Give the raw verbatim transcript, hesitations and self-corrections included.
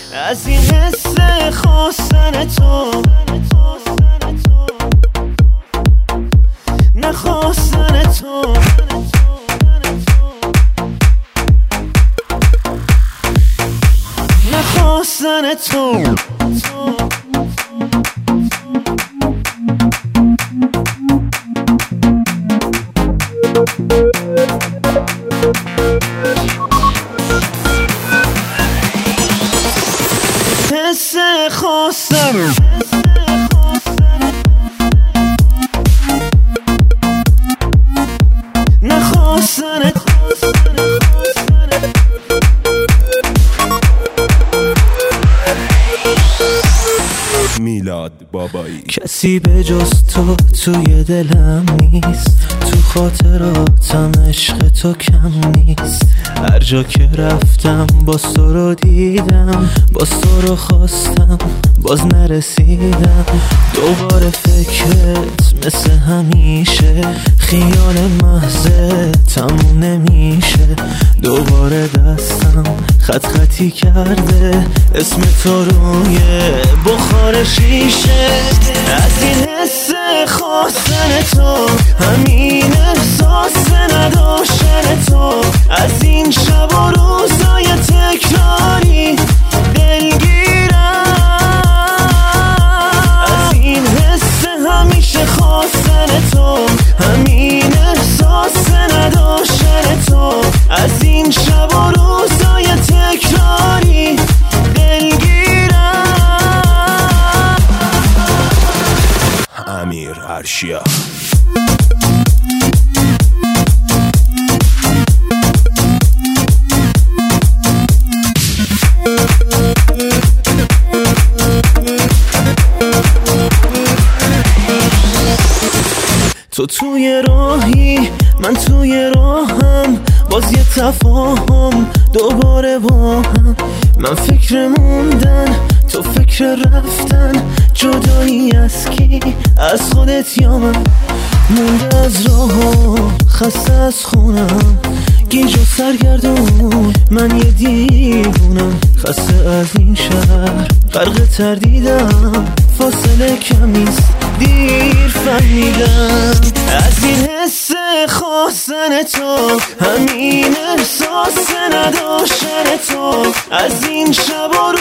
از این حس خواستن تو، نخواستن تو، نخواستن تو. حس خواستن نخواستن میلاد بابایی. کسی به جز تو توی دلم نیست، تو خاطراتم عشق تو کم نیست. هر جا که رفتم باز تو رو دیدم، باز تو رو خواستم باز نرسیدم. دوباره فکرت مثل همیشه، خیال محضه تموم نمیشه. دوباره دستم خط خطی کرده اسم تو روی بخار شیشه. از این حس خواستن تو، همین احساس نداشتن تو، از این شب و روزای تکراری دلگیرم. از این حس همیشه خواستن تو، همین احساس نداشتن تو، از این شب و روزای تکراری دلگیرم. امیر عرشیا. تو توی راهی من توی راهم، باز یه تفاهم دوباره با هم. من فکر موندن تو فکر رفتن، جدایی از کی؟ از خودت یا من؟ مونده از راه خسته از خونم، گیج و سرگردون من یه دیوونم. خسته از این شهر غرق تردیدم، فاصله کمیست دیر فهمیدم. از این حس خواستن تو، همین احساس نداشتن تو، از این شب و